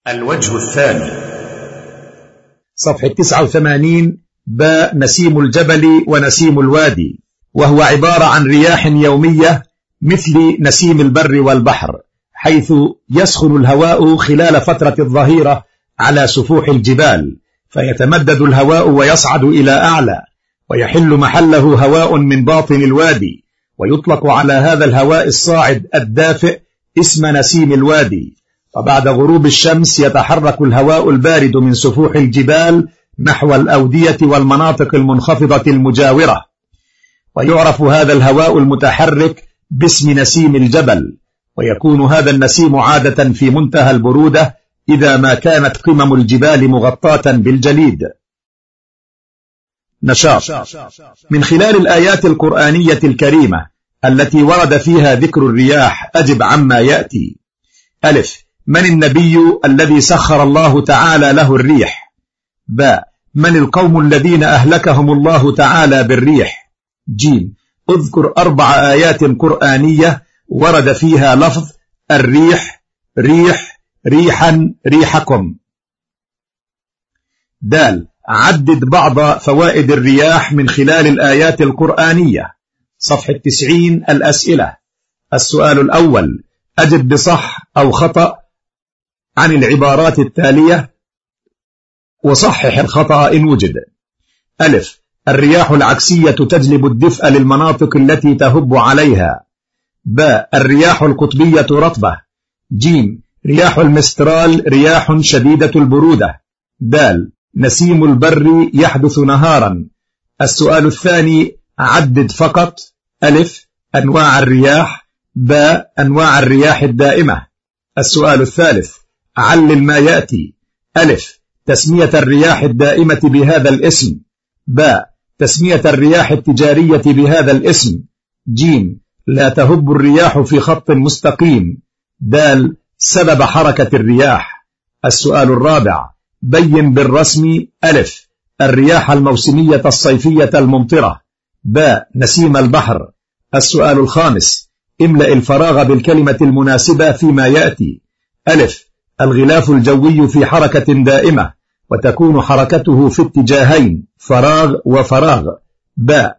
الوجه الثاني صفحة 89. باء نسيم الجبل ونسيم الوادي، وهو عبارة عن رياح يومية مثل نسيم البر والبحر، حيث يسخن الهواء خلال فترة الظهيرة على سفوح الجبال، فيتمدد الهواء ويصعد إلى أعلى، ويحل محله هواء من باطن الوادي، ويطلق على هذا الهواء الصاعد الدافئ اسم نسيم الوادي. وبعد غروب الشمس يتحرك الهواء البارد من سفوح الجبال نحو الأودية والمناطق المنخفضة المجاورة، ويعرف هذا الهواء المتحرك باسم نسيم الجبل، ويكون هذا النسيم عادة في منتهى البرودة إذا ما كانت قمم الجبال مغطاة بالجليد. نشاط. من خلال الآيات القرآنية الكريمة التي ورد فيها ذكر الرياح أجب عما يأتي. ألف: من النبي الذي سخر الله تعالى له الريح؟ باء: من القوم الذين أهلكهم الله تعالى بالريح؟ جيم: اذكر 4 آيات قرآنية ورد فيها لفظ الريح، ريح، ريحا، ريحكم. دال: عدد بعض فوائد الرياح من خلال الآيات القرآنية. صفحة 90. الأسئلة. السؤال الأول: أجب بصح أو خطأ عن العبارات التالية وصحح الخطأ إن وجد. ألف: الرياح العكسية تجلب الدفء للمناطق التي تهب عليها. باء: الرياح القطبية رطبة. جيم: رياح المسترال رياح شديدة البرودة. دال: نسيم البر يحدث نهارا. السؤال الثاني: عدد فقط. ألف: أنواع الرياح. باء: أنواع الرياح الدائمة. السؤال الثالث: علل ما يأتي. ألف: تسمية الرياح الدائمة بهذا الاسم. باء: تسمية الرياح التجارية بهذا الاسم. جيم: لا تهب الرياح في خط مستقيم. دال: سبب حركة الرياح. السؤال الرابع: بين بالرسم. ألف: الرياح الموسمية الصيفية الممطرة. باء: نسيم البحر. السؤال الخامس: املأ الفراغ بالكلمة المناسبة فيما يأتي. ألف: الغلاف الجوي في حركة دائمة، وتكون حركته في اتجاهين، فراغ وفراغ. باء: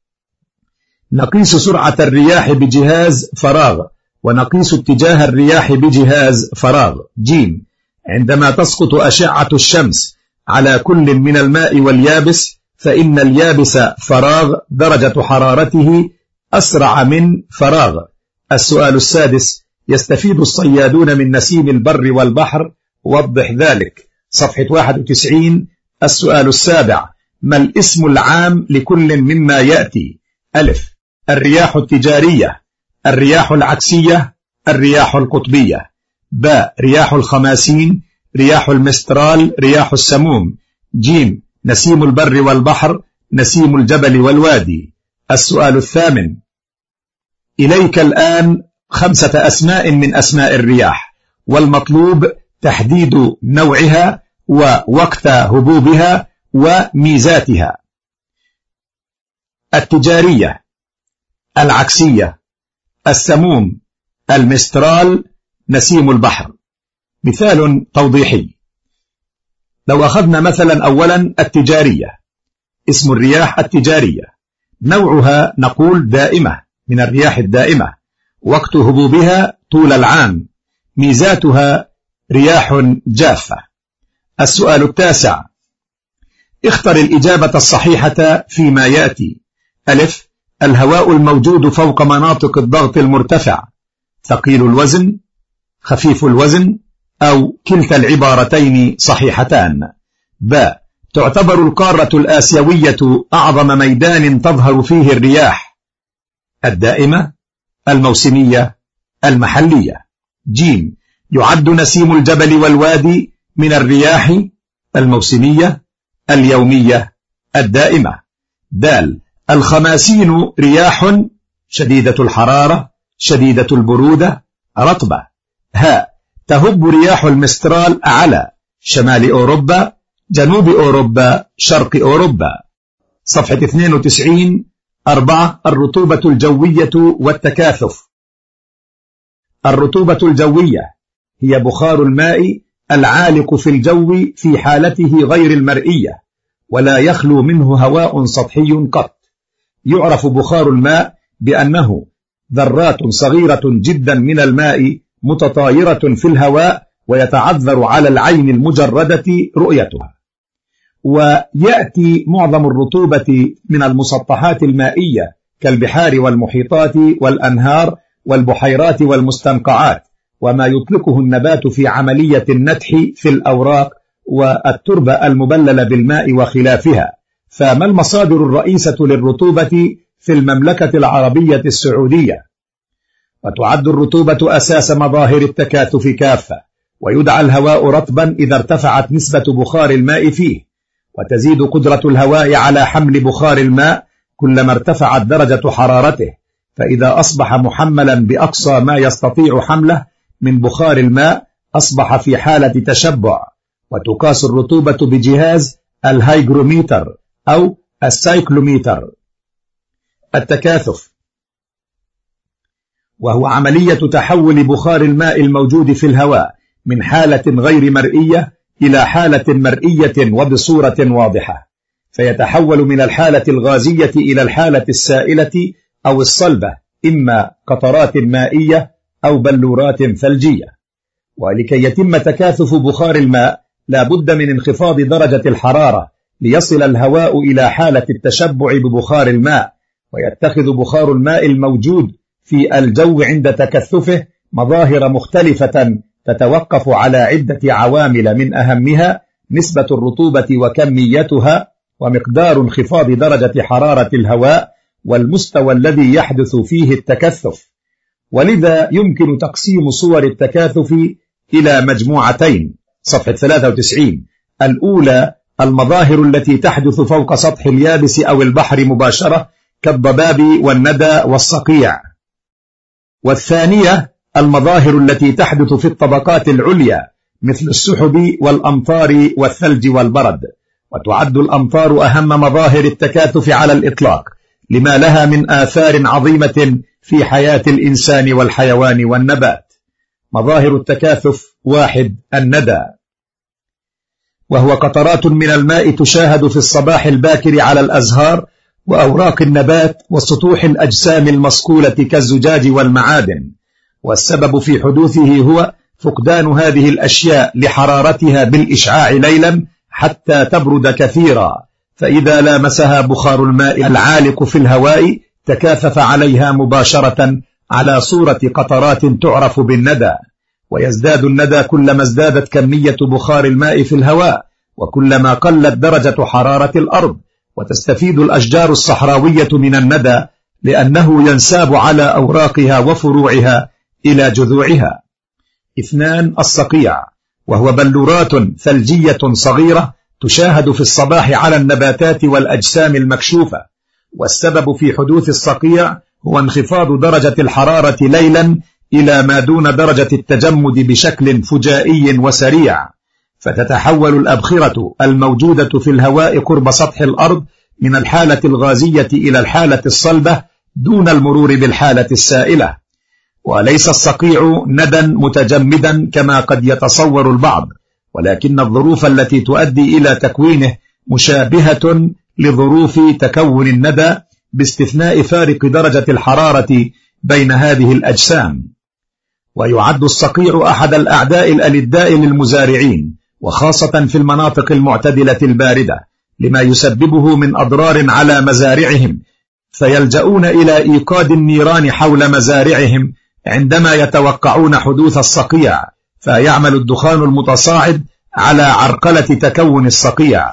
نقيس سرعة الرياح بجهاز فراغ، ونقيس اتجاه الرياح بجهاز فراغ. جيم: عندما تسقط أشعة الشمس على كل من الماء واليابس، فإن اليابس فراغ درجة حرارته أسرع من فراغ. السؤال السادس: يستفيد الصيادون من نسيم البر والبحر، وضح ذلك. صفحة 91. السؤال السابع: ما الاسم العام لكل مما يأتي؟ ألف: الرياح التجارية، الرياح العكسية، الرياح القطبية. باء: رياح الخماسين، رياح المسترال، رياح السموم. جيم: نسيم البر والبحر، نسيم الجبل والوادي. السؤال الثامن: إليك الآن 5 أسماء من أسماء الرياح، والمطلوب تحديد نوعها ووقت هبوبها وميزاتها. التجارية، العكسية، السموم، المسترال، نسيم البحر. مثال توضيحي: لو أخذنا مثلا أولا التجارية. اسم الرياح التجارية، نوعها نقول دائمة، من الرياح الدائمة، وقت هبوبها طول العام، ميزاتها رياح جافة. السؤال التاسع: اختر الإجابة الصحيحة فيما يأتي. ألف: الهواء الموجود فوق مناطق الضغط المرتفع، ثقيل الوزن، خفيف الوزن، أو كلتا العبارتين صحيحتان. باء: تعتبر القارة الآسيوية أعظم ميدان تظهر فيه الرياح، الدائمة، الموسمية، المحلية. جيم: يعد نسيم الجبل والوادي من الرياح الموسمية، اليومية، الدائمة. دال: الخماسين رياح شديدة الحرارة، شديدة البرودة، رطبة. هاء: تهب رياح المسترال على شمال أوروبا، جنوب أوروبا، شرق أوروبا. صفحة 92. 4. الرطوبة الجوية والتكاثف. الرطوبة الجوية هي بخار الماء العالق في الجو في حالته غير المرئية، ولا يخلو منه هواء سطحي قط. يعرف بخار الماء بأنه ذرات صغيرة جدا من الماء متطايرة في الهواء، ويتعذر على العين المجردة رؤيتها. ويأتي معظم الرطوبة من المسطحات المائية كالبحار والمحيطات والأنهار والبحيرات والمستنقعات، وما يطلقه النبات في عملية النتح في الأوراق والتربة المبللة بالماء وخلافها. فما المصادر الرئيسة للرطوبة في المملكة العربية السعودية؟ وتعد الرطوبة أساس مظاهر التكاثف كافة، ويدعى الهواء رطبا إذا ارتفعت نسبة بخار الماء فيه، وتزيد قدرة الهواء على حمل بخار الماء كلما ارتفعت درجة حرارته، فإذا أصبح محملا بأقصى ما يستطيع حمله من بخار الماء أصبح في حالة تشبع. وتقاس الرطوبة بجهاز الهيجروميتر أو السايكلوميتر. التكاثف وهو عملية تحول بخار الماء الموجود في الهواء من حالة غير مرئية إلى حالة مرئية وبصورة واضحة، فيتحول من الحالة الغازية إلى الحالة السائلة أو الصلبة، إما قطرات مائية أو بلورات ثلجية. ولكي يتم تكاثف بخار الماء لا بد من انخفاض درجة الحرارة ليصل الهواء إلى حالة التشبع ببخار الماء، ويتخذ بخار الماء الموجود في الجو عند تكثفه مظاهر مختلفة تتوقف على عدة عوامل، من أهمها نسبة الرطوبة وكميتها، ومقدار انخفاض درجة حرارة الهواء، والمستوى الذي يحدث فيه التكثف. ولذا يمكن تقسيم صور التكاثف إلى مجموعتين. صفحة 93. الأولى المظاهر التي تحدث فوق سطح اليابس أو البحر مباشرة كالضباب والندى والصقيع. والثانية المظاهر التي تحدث في الطبقات العليا مثل السحب والأمطار والثلج والبرد. وتعد الأمطار أهم مظاهر التكاثف على الإطلاق لما لها من آثار عظيمة في حياة الإنسان والحيوان والنبات. مظاهر التكاثف: 1. الندى، وهو قطرات من الماء تشاهد في الصباح الباكر على الأزهار وأوراق النبات وسطوح الأجسام المصقولة كالزجاج والمعادن. والسبب في حدوثه هو فقدان هذه الأشياء لحرارتها بالإشعاع ليلا حتى تبرد كثيرا، فإذا لامسها بخار الماء العالق في الهواء تكاثف عليها مباشرة على صورة قطرات تعرف بالندى. ويزداد الندى كلما ازدادت كمية بخار الماء في الهواء، وكلما قلت درجة حرارة الأرض. وتستفيد الأشجار الصحراوية من الندى لأنه ينساب على أوراقها وفروعها إلى جذوعها. 2. الصقيع، وهو بلورات ثلجية صغيرة تشاهد في الصباح على النباتات والأجسام المكشوفة. والسبب في حدوث الصقيع هو انخفاض درجة الحرارة ليلا إلى ما دون درجة التجمد بشكل فجائي وسريع، فتتحول الأبخرة الموجودة في الهواء قرب سطح الأرض من الحالة الغازية إلى الحالة الصلبة دون المرور بالحالة السائلة. وليس الصقيع ندى متجمدا كما قد يتصور البعض، ولكن الظروف التي تؤدي إلى تكوينه مشابهة لظروف تكون الندى، باستثناء فارق درجة الحرارة بين هذه الأجسام. ويعد الصقيع أحد الأعداء الألداء للمزارعين، وخاصة في المناطق المعتدلة الباردة، لما يسببه من أضرار على مزارعهم، فيلجؤون إلى إيقاد النيران حول مزارعهم عندما يتوقعون حدوث الصقيع، فيعمل الدخان المتصاعد على عرقلة تكون الصقيع.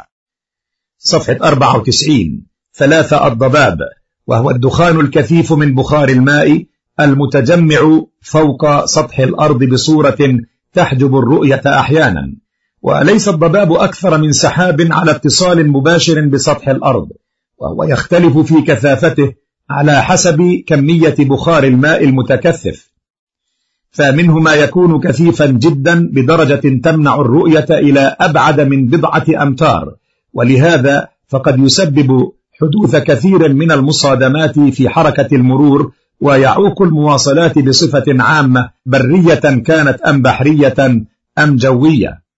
صفحة 94. 3. الضباب، وهو الدخان الكثيف من بخار الماء المتجمع فوق سطح الأرض بصورة تحجب الرؤية أحيانا. وليس الضباب أكثر من سحاب على اتصال مباشر بسطح الأرض، وهو يختلف في كثافته على حسب كمية بخار الماء المتكثف، فمنه ما يكون كثيفا جدا بدرجة تمنع الرؤية إلى أبعد من 1 أمتار، ولهذا فقد يسبب حدوث كثير من المصادمات في حركة المرور، ويعوق المواصلات بصفة عامة برية كانت أم بحرية أم جوية.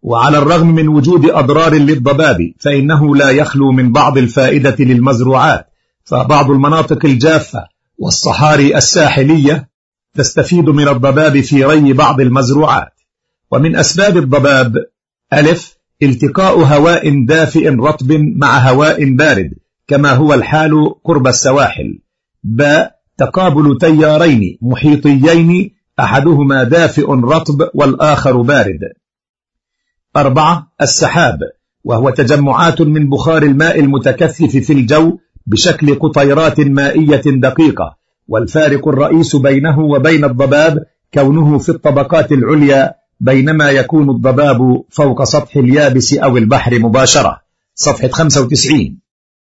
وعلى الرغم من وجود أضرار للضباب فإنه لا يخلو من بعض الفائدة للمزروعات، فبعض المناطق الجافة والصحاري الساحلية تستفيد من الضباب في ري بعض المزروعات. ومن أسباب الضباب: ألف، التقاء هواء دافئ رطب مع هواء بارد كما هو الحال قرب السواحل. ب، تقابل تيارين محيطيين أحدهما دافئ رطب والآخر بارد. 4، السحاب، وهو تجمعات من بخار الماء المتكثف في الجو بشكل قطيرات مائية دقيقة، والفارق الرئيس بينه وبين الضباب كونه في الطبقات العليا بينما يكون الضباب فوق سطح اليابس أو البحر مباشرة. صفحة 95.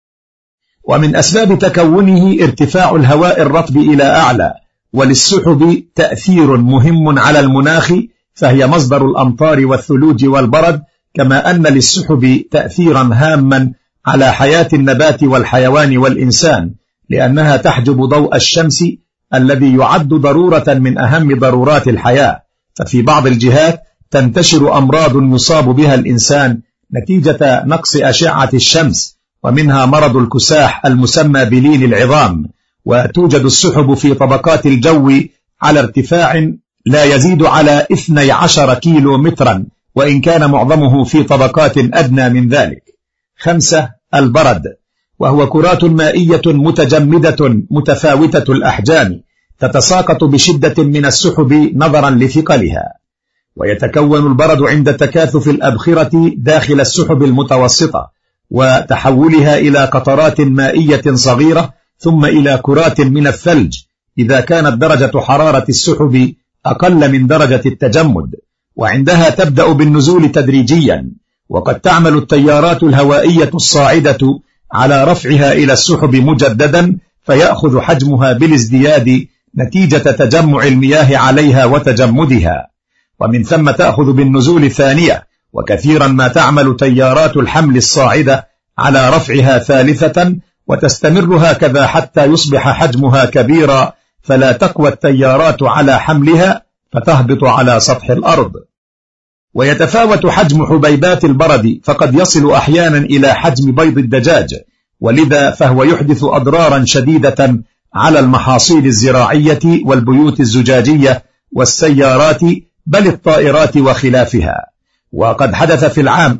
ومن أسباب تكونه ارتفاع الهواء الرطب إلى أعلى، وللسحب تأثير مهم على المناخ، فهي مصدر الأمطار والثلوج والبرد، كما أن للسحب تأثيرا هاما على حياة النبات والحيوان والإنسان، لأنها تحجب ضوء الشمس الذي يعد ضرورة من أهم ضرورات الحياة. ففي بعض الجهات تنتشر أمراض يصاب بها الإنسان نتيجة نقص أشعة الشمس، ومنها مرض الكساح المسمى بلين العظام. وتوجد السحب في طبقات الجو على ارتفاع لا يزيد على 12 كيلو مترا، وإن كان معظمه في طبقات أدنى من ذلك. 5، البرد، وهو كرات مائية متجمدة متفاوتة الأحجام تتساقط بشدة من السحب نظرا لثقلها. ويتكون البرد عند تكاثف الأبخرة داخل السحب المتوسطة وتحولها إلى قطرات مائية صغيرة ثم إلى كرات من الثلج إذا كانت درجة حرارة السحب أقل من درجة التجمد، وعندها تبدأ بالنزول تدريجيا. وقد تعمل التيارات الهوائية الصاعدة على رفعها إلى السحب مجددا، فيأخذ حجمها بالازدياد نتيجة تجمع المياه عليها وتجمدها، ومن ثم تأخذ بالنزول ثانية. وكثيرا ما تعمل تيارات الحمل الصاعدة على رفعها ثالثة، وتستمر هكذا حتى يصبح حجمها كبيرا، فلا تقوى التيارات على حملها فتهبط على سطح الأرض. ويتفاوت حجم حبيبات البرد، فقد يصل أحيانا إلى حجم بيض الدجاج، ولذا فهو يحدث أضرارا شديدة على المحاصيل الزراعية والبيوت الزجاجية والسيارات، بل الطائرات وخلافها. وقد حدث في العام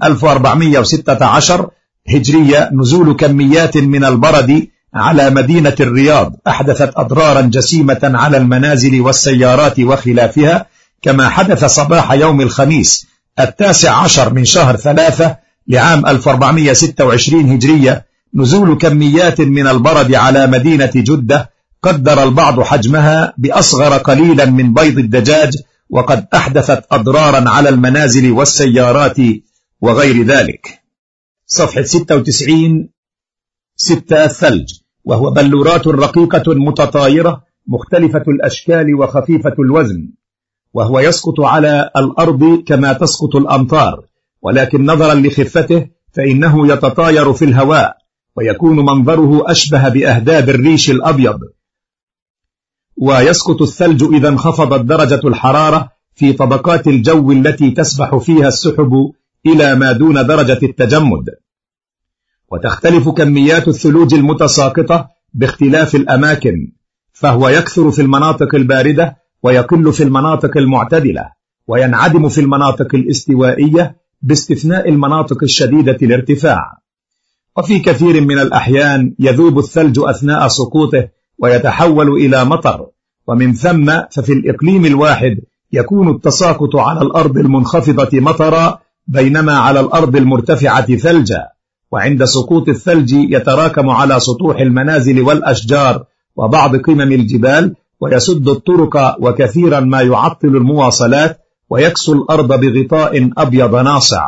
1416 هجرية نزول كميات من البرد على مدينة الرياض أحدثت أضرارا جسيمة على المنازل والسيارات وخلافها، كما حدث صباح يوم الخميس 19 من شهر 3 لعام 1426 هجرية نزول كميات من البرد على مدينة جدة قدر البعض حجمها بأصغر قليلا من بيض الدجاج، وقد أحدثت أضرارا على المنازل والسيارات وغير ذلك. صفحة 96. 6، الثلج، وهو بلورات رقيقة متطايرة مختلفة الأشكال وخفيفة الوزن، وهو يسقط على الأرض كما تسقط الأمطار، ولكن نظرا لخفته فإنه يتطاير في الهواء، ويكون منظره أشبه بأهداب الريش الأبيض. ويسقط الثلج إذا انخفضت درجة الحرارة في طبقات الجو التي تسبح فيها السحب إلى ما دون درجة التجمد. وتختلف كميات الثلوج المتساقطة باختلاف الأماكن، فهو يكثر في المناطق الباردة ويقل في المناطق المعتدلة، وينعدم في المناطق الاستوائية باستثناء المناطق الشديدة الارتفاع. وفي كثير من الأحيان يذوب الثلج أثناء سقوطه ويتحول إلى مطر، ومن ثم ففي الإقليم الواحد يكون التساقط على الأرض المنخفضة مطرا، بينما على الأرض المرتفعة ثلجا. وعند سقوط الثلج يتراكم على سطوح المنازل والأشجار وبعض قمم الجبال، ويسد الطرق، وكثيرا ما يعطل المواصلات، ويكسو الأرض بغطاء أبيض ناصع.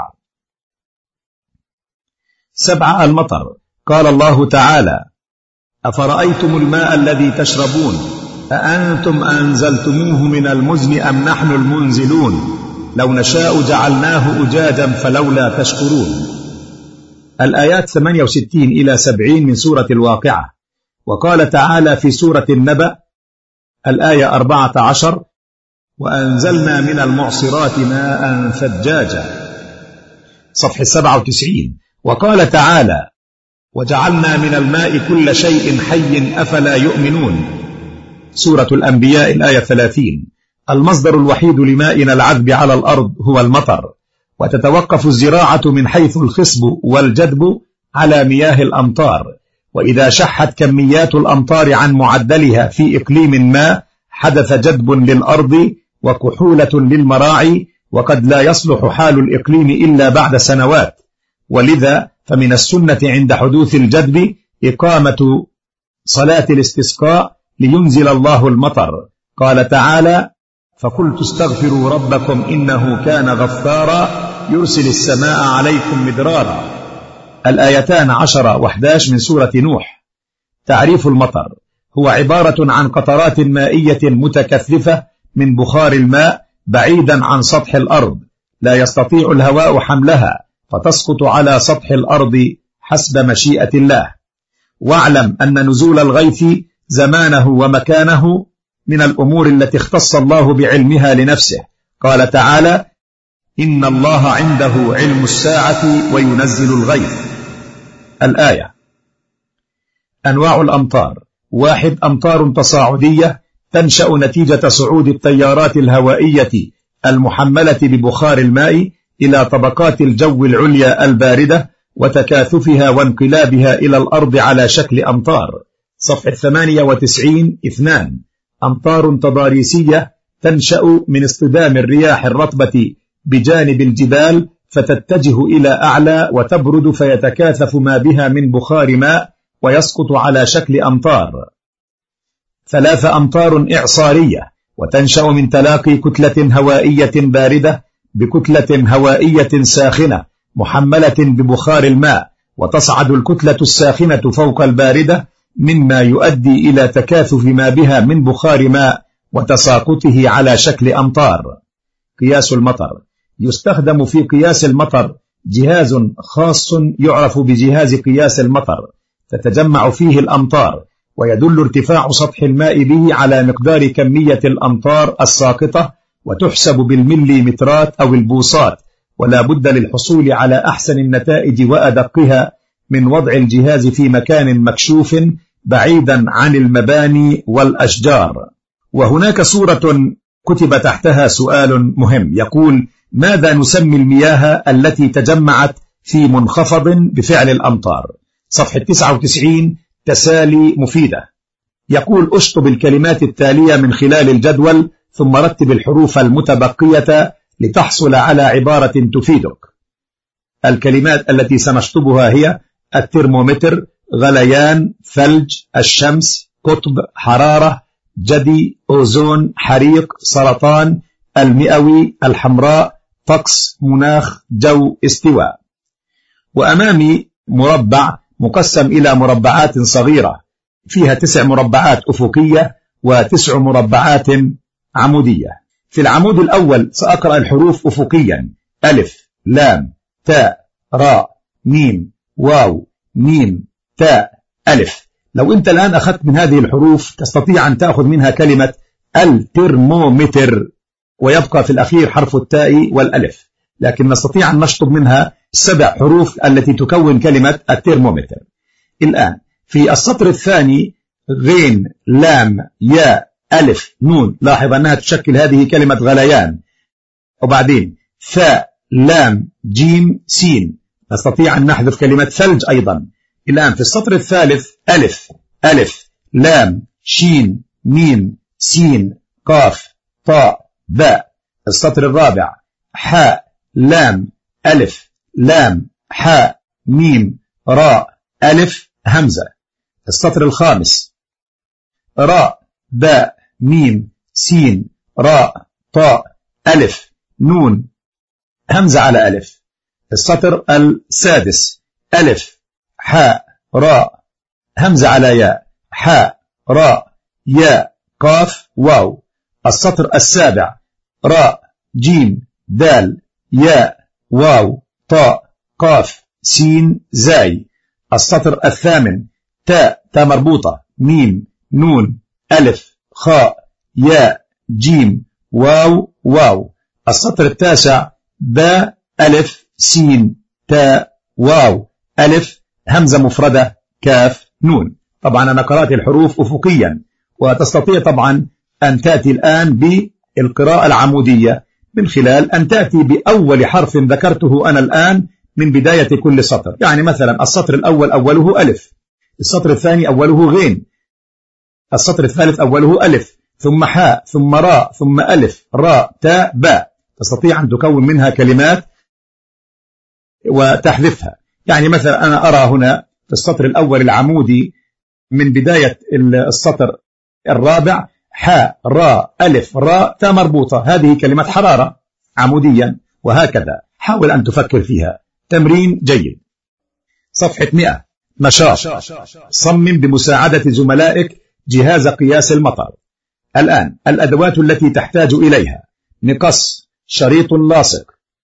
7، المطر. قال الله تعالى: أفرأيتم الماء الذي تشربون أأنتم أنزلتموه من المزن أم نحن المنزلون لو نشاء جعلناه أجاجا فلولا تشكرون. الآيات 68 إلى 70 من سورة الواقعة. وقال تعالى في سورة النبأ الآية 14: وأنزلنا من المعصرات ماء ثجاجا صفحة 97. وقال تعالى: وجعلنا من الماء كل شيء حي أفلا يؤمنون، سورة الأنبياء الآية 30. المصدر الوحيد لمائنا العذب على الأرض هو المطر، وتتوقف الزراعة من حيث الخصب والجدب على مياه الأمطار، وإذا شحت كميات الأمطار عن معدلها في إقليم ما حدث جدب للأرض وكحولة للمراعي، وقد لا يصلح حال الإقليم إلا بعد سنوات، ولذا فمن السنة عند حدوث الجدب إقامة صلاة الاستسقاء لينزل الله المطر. قال تعالى: فقلت استغفروا ربكم إنه كان غفارا يرسل السماء عليكم مدرارا، الآيتان 10 و11 من سورة نوح. تعريف المطر: هو عبارة عن قطرات مائية متكثفة من بخار الماء بعيدا عن سطح الأرض، لا يستطيع الهواء حملها فتسقط على سطح الأرض حسب مشيئة الله. واعلم أن نزول الغيث زمانه ومكانه من الأمور التي اختص الله بعلمها لنفسه. قال تعالى: إن الله عنده علم الساعة وينزل الغيث. الآية. أنواع الأمطار: 1. أمطار تصاعدية تنشأ نتيجة صعود التيارات الهوائية المحملة ببخار الماء إلى طبقات الجو العليا الباردة وتكاثفها وانقلابها إلى الأرض على شكل أمطار، صفحة 98. 2. أمطار تضاريسية تنشأ من اصطدام الرياح الرطبة بجانب الجبال فتتجه إلى أعلى وتبرد فيتكاثف ما بها من بخار ماء ويسقط على شكل أمطار. 3. أمطار إعصارية وتنشأ من تلاقي كتلة هوائية باردة بكتلة هوائية ساخنة محملة ببخار الماء، وتصعد الكتلة الساخنة فوق الباردة مما يؤدي إلى تكاثف ما بها من بخار ماء وتساقطه على شكل أمطار. قياس المطر: يستخدم في قياس المطر جهاز خاص يعرف بجهاز قياس المطر، تتجمع فيه الأمطار ويدل ارتفاع سطح الماء به على مقدار كمية الأمطار الساقطة، وتحسب بالمليمترات أو البوصات، ولا بد للحصول على أحسن النتائج وأدقها من وضع الجهاز في مكان مكشوف بعيدا عن المباني والأشجار. وهناك صورة كتب تحتها سؤال مهم يقول: ماذا نسمي المياه التي تجمعت في منخفض بفعل الأمطار؟ صفحة 99. تسالي مفيدة. يقول: اشطب الكلمات التالية من خلال الجدول ثم رتب الحروف المتبقية لتحصل على عبارة تفيدك. الكلمات التي سنشطبها هي: الترمومتر، غليان، ثلج، الشمس، قطب، حرارة، جدي، أوزون، حريق، سرطان، المئوي، الحمراء، طقس، مناخ، جو، استواء. وأمامي مربع مقسم إلى مربعات صغيرة فيها 9 مربعات أفقية و9 مربعات عمودية. في العمود الأول سأقرأ الحروف أفقيا: ألف، لام، تاء، راء، ميم، واو، ميم، تاء، ألف. لو أنت الآن أخذت من هذه الحروف تستطيع أن تأخذ منها كلمة الترمومتر ويبقى في الأخير حرف التاء والألف، لكن نستطيع أن نشطب منها 7 حروف التي تكون كلمة الترمومتر. الآن في السطر الثاني: غين، لام، ياء، ألف، نون. لاحظ أنها تشكل هذه كلمة غليان. وبعدين ثاء، لام، جيم، سين. نستطيع أن نحذف كلمة ثلج أيضا. الآن في السطر الثالث: ألف، ألف، لام، شين، ميم، سين، قاف، طاء، باء. السطر الرابع: حاء، لام، ألف، لام، حاء، ميم، راء، ألف، همزة. السطر الخامس: راء، باء، ميم، سين، راء، طاء، ألف، نون، همزة على ألف. السطر السادس: ألف، حاء، راء، همزة على ياء، حاء، راء، ياء، قاف، واو. السطر السابع: راء، جيم، دال، ياء، واو، طاء، قاف، سين، زاي. السطر الثامن: تاء، تاء مربوطة، ميم، نون، ألف، خاء، ياء، جيم، واو، واو. السطر التاسع: باء، ألف، سين، تاء واو ألف همزة مفردة كاف نون. طبعا أنا قرأت الحروف أفقيا، وتستطيع طبعا أن تأتي الآن بالقراءة العمودية من خلال أن تأتي بأول حرف ذكرته أنا الآن من بداية كل سطر. يعني مثلا السطر الأول أوله ألف، السطر الثاني أوله غين، السطر الثالث أوله ألف ثم حاء ثم راء ثم ألف راء تاء باء. تستطيع أن تكون منها كلمات وتحذفها. يعني مثلا أنا أرى هنا في السطر الأول العمودي من بداية السطر الرابع حاء راء ألف راء تاء مربوطة، هذه كلمة حرارة عموديا، وهكذا. حاول أن تفكر فيها. تمرين جيد. صفحة 100 نشاط. صمم بمساعدة زملائك جهاز قياس المطر. الآن الأدوات التي تحتاج إليها: مقص، شريط لاصق،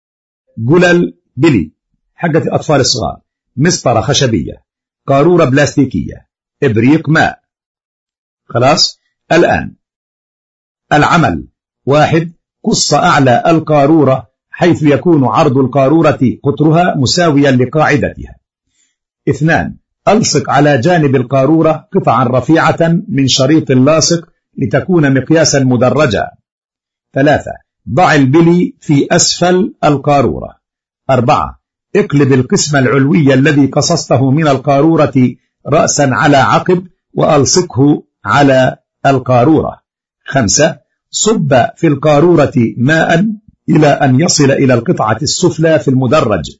جلل بلي حقة الأطفال الصغار، مسطرة خشبية، قارورة بلاستيكية، إبريق ماء. خلاص. الآن العمل: 1. قص أعلى القارورة حيث يكون عرض القارورة قطرها مساويا لقاعدتها. 2. ألصق على جانب القارورة قطعا رفيعة من شريط لاصق لتكون مقياسا مدرجا. 3. ضع البلي في أسفل القارورة. 4. اقلب القسم العلوي الذي قصصته من القارورة رأسا على عقب وألصقه على القارورة. 5. صب في القارورة ماء إلى أن يصل إلى القطعة السفلى في المدرج.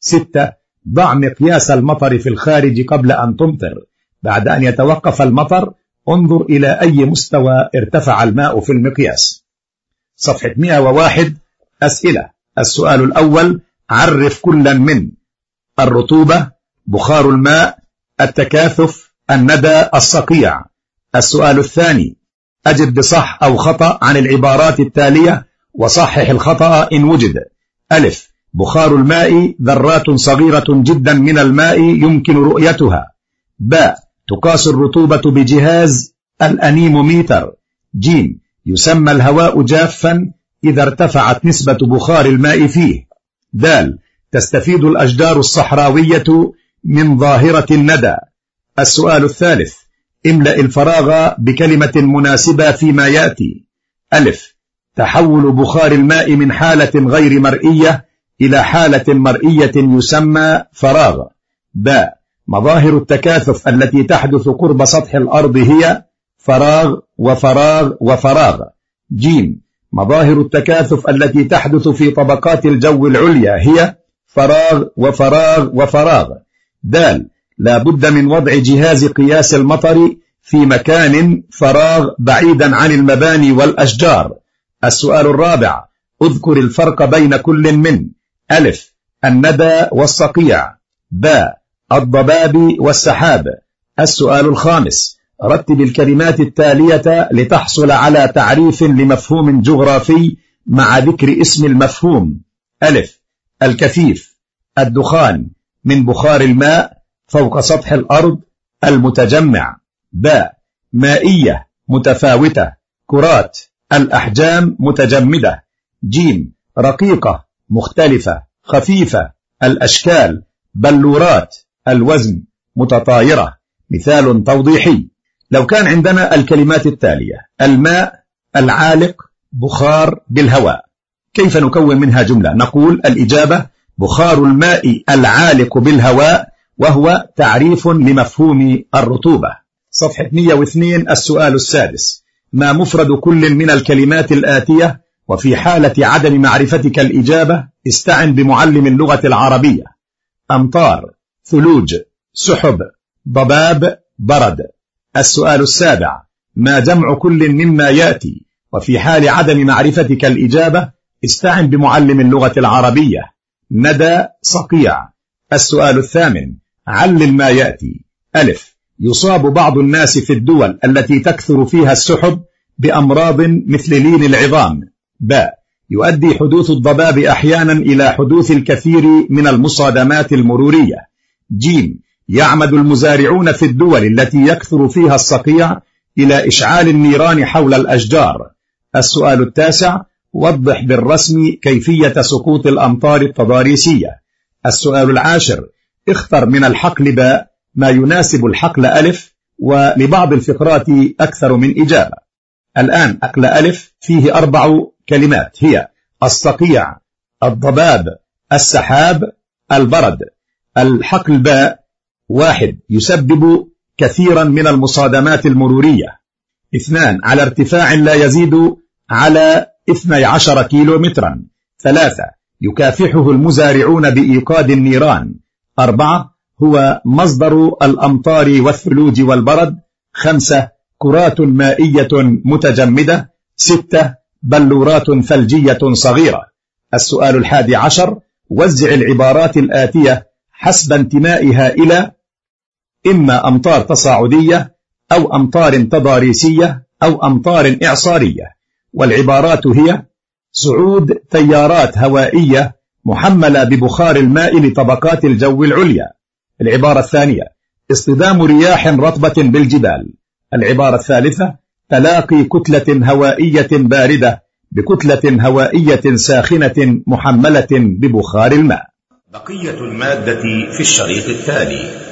6. ضع مقياس المطر في الخارج قبل أن تمطر. بعد أن يتوقف المطر انظر إلى أي مستوى ارتفع الماء في المقياس. صفحة 101 أسئلة. السؤال الأول: عرف كلا من الرطوبة، بخار الماء، التكاثف، الندى، الصقيع. السؤال الثاني: أجب بصح أو خطأ عن العبارات التالية وصحح الخطأ إن وجد. ألف: بخار الماء ذرات صغيرة جدا من الماء يمكن رؤيتها. باء: تقاس الرطوبة بجهاز الأنيموميتر. جيم: يسمى الهواء جافا إذا ارتفعت نسبة بخار الماء فيه. دال: تستفيد الأشجار الصحراوية من ظاهرة الندى. السؤال الثالث: املأ الفراغ بكلمة مناسبة فيما يأتي. ألف: تحول بخار الماء من حالة غير مرئية إلى حالة مرئية يسمى فراغ. باء: مظاهر التكاثف التي تحدث قرب سطح الأرض هي فراغ وفراغ وفراغ. جيم: مظاهر التكاثف التي تحدث في طبقات الجو العليا هي فراغ وفراغ وفراغ. دال: لا بد من وضع جهاز قياس المطر في مكان فراغ بعيدا عن المباني والأشجار. السؤال الرابع: اذكر الفرق بين كل من ألف: الندى والصقيع، باء: الضباب والسحاب. السؤال الخامس: رتب الكلمات التالية لتحصل على تعريف لمفهوم جغرافي مع ذكر اسم المفهوم. ألف: الكثيف، الدخان من بخار الماء فوق سطح الأرض المتجمع. باء: مائية متفاوتة، كرات، الأحجام متجمدة. جيم: رقيقة مختلفة، خفيفة، الأشكال، بلورات، الوزن، متطايرة. مثال توضيحي: لو كان عندنا الكلمات التالية: الماء، العالق، بخار بالهواء، كيف نكون منها جملة؟ نقول الإجابة: بخار الماء العالق بالهواء، وهو تعريف لمفهوم الرطوبة. صفحة 102 السؤال السادس: ما مفرد كل من الكلمات الآتية؟ وفي حالة عدم معرفتك الإجابة استعن بمعلم اللغة العربية. أمطار، ثلوج، سحب، ضباب، برد. السؤال السابع: ما جمع كل مما يأتي؟ وفي حال عدم معرفتك الإجابة استعن بمعلم اللغة العربية. ندى، صقيع. السؤال الثامن: علل ما يأتي. ألف: يصاب بعض الناس في الدول التي تكثر فيها السحب بأمراض مثل لين العظام. باء: يؤدي حدوث الضباب أحيانا إلى حدوث الكثير من المصادمات المرورية. جيم: يعمد المزارعون في الدول التي يكثر فيها الصقيع إلى إشعال النيران حول الأشجار. السؤال التاسع: وضح بالرسم كيفية سقوط الأمطار التضاريسية. السؤال العاشر، اختر من الحقل باء ما يناسب الحقل ألف، ولبعض الفقرات أكثر من إجابة. الآن حقل ألف فيه 4 كلمات، هي الصقيع، الضباب، السحاب، البرد. الحقل باء 1 يسبب كثيرا من المصادمات المرورية. 2 على ارتفاع لا يزيد على 12 كيلومترا. 3 يكافحه المزارعون بإيقاد النيران. 4 هو مصدر الأمطار والثلوج والبرد. 5 كرات مائية متجمدة. 6 بلورات ثلجية صغيرة. السؤال 11، وزع العبارات الآتية حسب انتمائها إلى إما أمطار تصاعدية أو أمطار تضاريسية أو أمطار إعصارية. والعبارات هي: صعود تيارات هوائية محملة ببخار الماء لطبقات الجو العليا. العبارة الثانية: اصطدام رياح رطبة بالجبال. العبارة الثالثة: تلاقي كتلة هوائية باردة بكتلة هوائية ساخنة محملة ببخار الماء. بقية المادة في الشريط التالي.